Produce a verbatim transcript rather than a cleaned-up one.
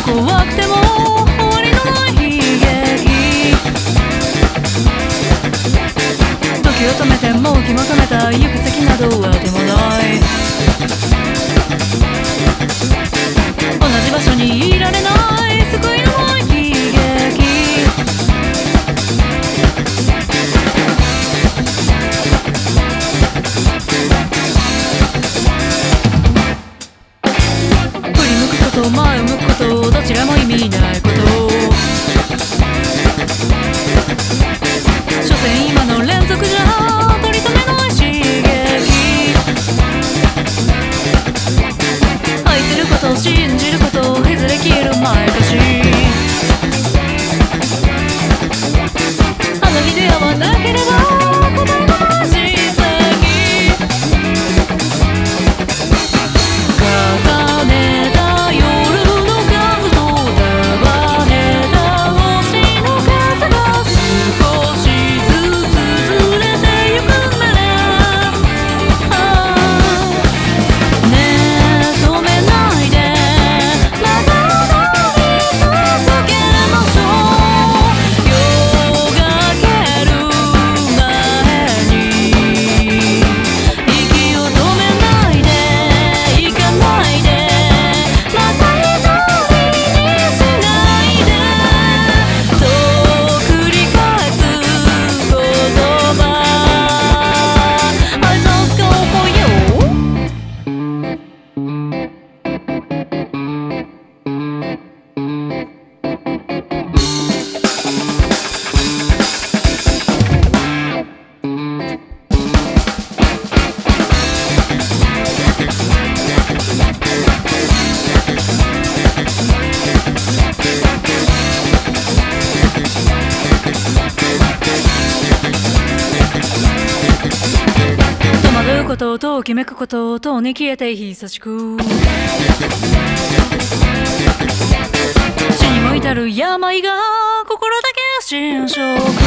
怖くても終わりのない悲劇。時を止めてもう気も止めた行く先などあてもない。同じ場所にいられない救いのない悲劇。振り向くこと前を向くことどちらも意味ないこと。所詮今の連続じゃ取り留めない刺激。愛すること信じることいずれ消える毎年。あの日出会わなければ答えのない奇跡。重ねた夜の数と束ねた星の数が少しずつずれてゆくなら、ねえ止めないでまた乗り続けましょう。夜が明ける前に息を止めないで行かないでまた一人にしないで。そう繰り返す言葉 I just go for you。 戸惑うことときめくこととに消えて久しく死にも至る病が心だけ侵食。